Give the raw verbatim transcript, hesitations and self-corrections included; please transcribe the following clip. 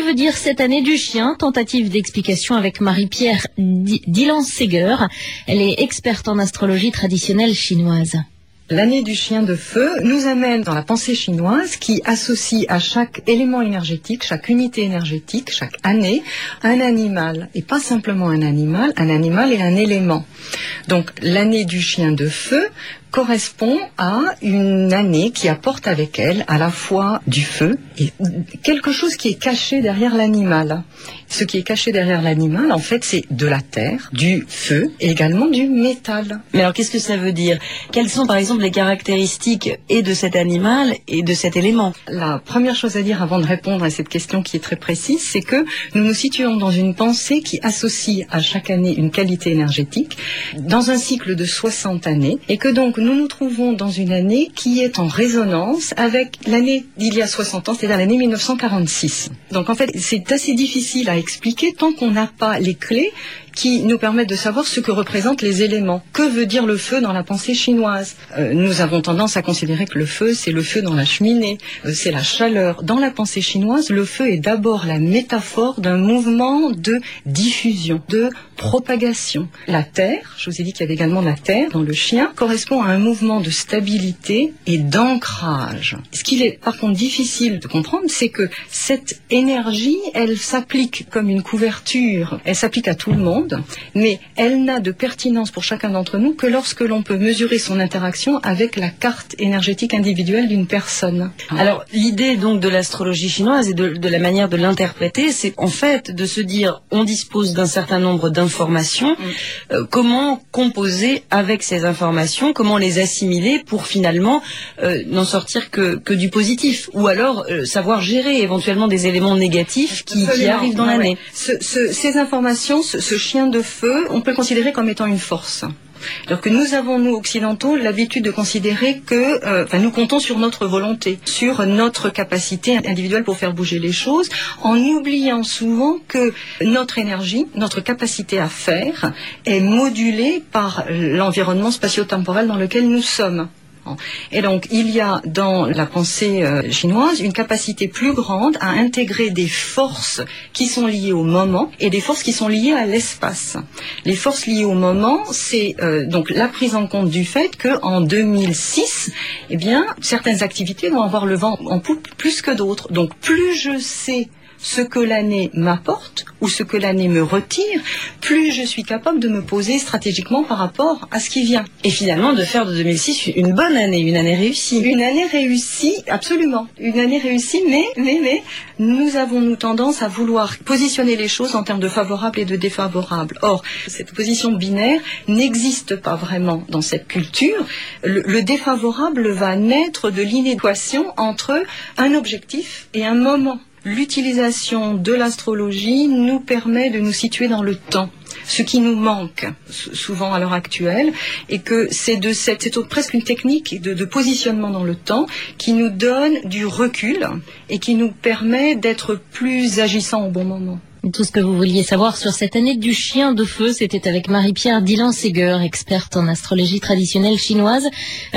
veut dire cette année du chien? Tentative d'explication avec Marie-Pierre Dilan-Seger. Elle est experte en astrologie traditionnelle chinoise. L'année du chien de feu nous amène dans la pensée chinoise qui associe à chaque élément énergétique, chaque unité énergétique, chaque année, un animal. Et pas simplement un animal, un animal et un élément. Donc l'année du chien de feu correspond à une année qui apporte avec elle à la fois du feu et quelque chose qui est caché derrière l'animal. Ce qui est caché derrière l'animal, en fait, c'est de la terre, du feu et également du métal. Mais alors, qu'est-ce que ça veut dire? Quelles sont, par exemple, les caractéristiques et de cet animal et de cet élément? La première chose à dire avant de répondre à cette question qui est très précise, c'est que nous nous situons dans une pensée qui associe à chaque année une qualité énergétique dans un cycle de soixante années et que donc nous nous trouvons dans une année qui est en résonance avec l'année d'il y a soixante ans, c'est-à-dire l'année mille neuf cent quarante-six. Donc en fait, c'est assez difficile à expliquer tant qu'on n'a pas les clés qui nous permettent de savoir ce que représentent les éléments. Que veut dire le feu dans la pensée chinoise? euh, Nous avons tendance à considérer que le feu, c'est le feu dans la cheminée, euh, c'est la chaleur. Dans la pensée chinoise, le feu est d'abord la métaphore d'un mouvement de diffusion, de propagation. La terre, je vous ai dit qu'il y avait également la terre dans le chien, correspond à un mouvement de stabilité et d'ancrage. Ce qu'il est par contre difficile de comprendre, c'est que cette énergie, elle s'applique comme une couverture, elle s'applique à tout le monde, mais elle n'a de pertinence pour chacun d'entre nous que lorsque l'on peut mesurer son interaction avec la carte énergétique individuelle d'une personne. Alors, l'idée donc de l'astrologie chinoise et de, de la manière de l'interpréter, c'est en fait de se dire, on dispose d'un certain nombre d'informations, mmh. euh, comment composer avec ces informations, comment les assimiler pour finalement euh, n'en sortir que, que du positif, ou alors euh, savoir gérer éventuellement des éléments négatifs qui, qui arrivent dans ouais, l'année. Ouais. Ce, ce, ces informations, ce, ce chien de feu, on peut le considérer comme étant une force. Alors que nous avons, nous occidentaux, l'habitude de considérer que, euh, enfin, nous comptons sur notre volonté, sur notre capacité individuelle pour faire bouger les choses, en oubliant souvent que notre énergie, notre capacité à faire, est modulée par l'environnement spatio-temporel dans lequel nous sommes. Et donc, il y a dans la pensée euh, chinoise une capacité plus grande à intégrer des forces qui sont liées au moment et des forces qui sont liées à l'espace. Les forces liées au moment, c'est euh, donc la prise en compte du fait qu'en deux mille six, eh bien, certaines activités vont avoir le vent en poupe plus que d'autres. Donc, plus je sais ce que l'année m'apporte ou ce que l'année me retire, plus je suis capable de me poser stratégiquement par rapport à ce qui vient. Et finalement de faire de deux mille six une bonne année, une année réussie. Une année réussie, absolument. Une année réussie, mais, mais, mais, nous avons nous tendance à vouloir positionner les choses en termes de favorable et de défavorable. Or, cette position binaire n'existe pas vraiment dans cette culture. Le, le défavorable va naître de l'inéquation entre un objectif et un moment. L'utilisation de l'astrologie nous permet de nous situer dans le temps, ce qui nous manque souvent à l'heure actuelle, et que c'est de cette, c'est presque une technique de, de positionnement dans le temps qui nous donne du recul et qui nous permet d'être plus agissants au bon moment. Tout ce que vous vouliez savoir sur cette année du chien de feu, c'était avec Marie-Pierre Dilan-Seger, experte en astrologie traditionnelle chinoise.